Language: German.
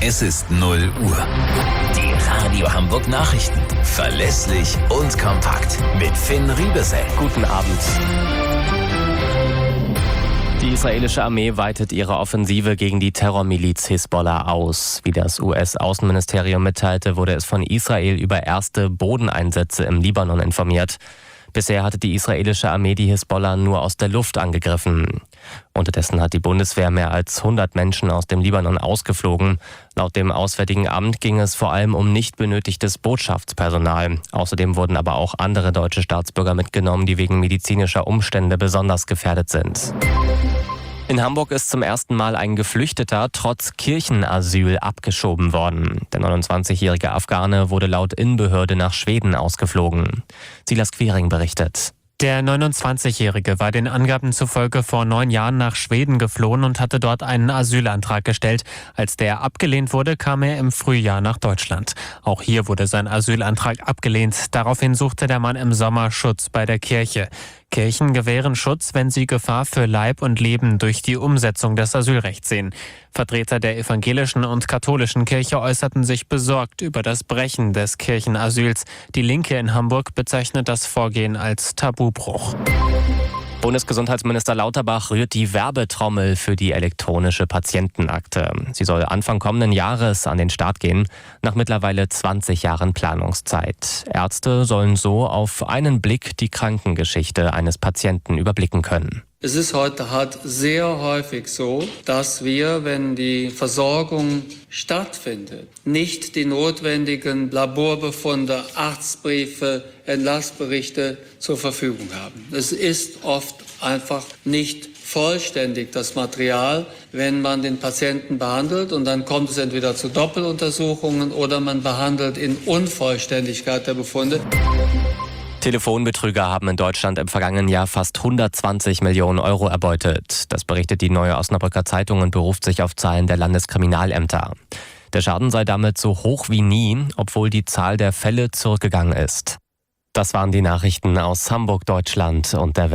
Es ist 0 Uhr. Die Radio Hamburg Nachrichten. Verlässlich und kompakt. Mit Finn Riebesell. Guten Abend. Die israelische Armee weitet ihre Offensive gegen die Terrormiliz Hisbollah aus. Wie das US-Außenministerium mitteilte, wurde es von Israel über erste Bodeneinsätze im Libanon informiert. Bisher hatte die israelische Armee die Hisbollah nur aus der Luft angegriffen. Unterdessen hat die Bundeswehr mehr als 100 Menschen aus dem Libanon ausgeflogen. Laut dem Auswärtigen Amt ging es vor allem um nicht benötigtes Botschaftspersonal. Außerdem wurden aber auch andere deutsche Staatsbürger mitgenommen, die wegen medizinischer Umstände besonders gefährdet sind. In Hamburg ist zum ersten Mal ein Geflüchteter trotz Kirchenasyl abgeschoben worden. Der 29-jährige Afghane wurde laut Innenbehörde nach Schweden ausgeflogen. Silas Quiring berichtet. Der 29-Jährige war den Angaben zufolge vor 9 Jahren nach Schweden geflohen und hatte dort einen Asylantrag gestellt. Als der abgelehnt wurde, kam er im Frühjahr nach Deutschland. Auch hier wurde sein Asylantrag abgelehnt. Daraufhin suchte der Mann im Sommer Schutz bei der Kirche. Kirchen gewähren Schutz, wenn sie Gefahr für Leib und Leben durch die Umsetzung des Asylrechts sehen. Vertreter der evangelischen und katholischen Kirche äußerten sich besorgt über das Brechen des Kirchenasyls. Die Linke in Hamburg bezeichnet das Vorgehen als Tabubruch. Bundesgesundheitsminister Lauterbach rührt die Werbetrommel für die elektronische Patientenakte. Sie soll Anfang kommenden Jahres an den Start gehen, nach mittlerweile 20 Jahren Planungszeit. Ärzte sollen so auf einen Blick die Krankengeschichte eines Patienten überblicken können. Es ist heute halt sehr häufig so, dass wir, wenn die Versorgung stattfindet, nicht die notwendigen Laborbefunde, Arztbriefe, Entlassberichte zur Verfügung haben. Es ist oft einfach nicht vollständig, das Material, wenn man den Patienten behandelt, und dann kommt es entweder zu Doppeluntersuchungen oder man behandelt in Unvollständigkeit der Befunde. Telefonbetrüger haben in Deutschland im vergangenen Jahr fast 120 Millionen Euro erbeutet. Das berichtet die Neue Osnabrücker Zeitung und beruft sich auf Zahlen der Landeskriminalämter. Der Schaden sei damit so hoch wie nie, obwohl die Zahl der Fälle zurückgegangen ist. Das waren die Nachrichten aus Hamburg, Deutschland und der Welt.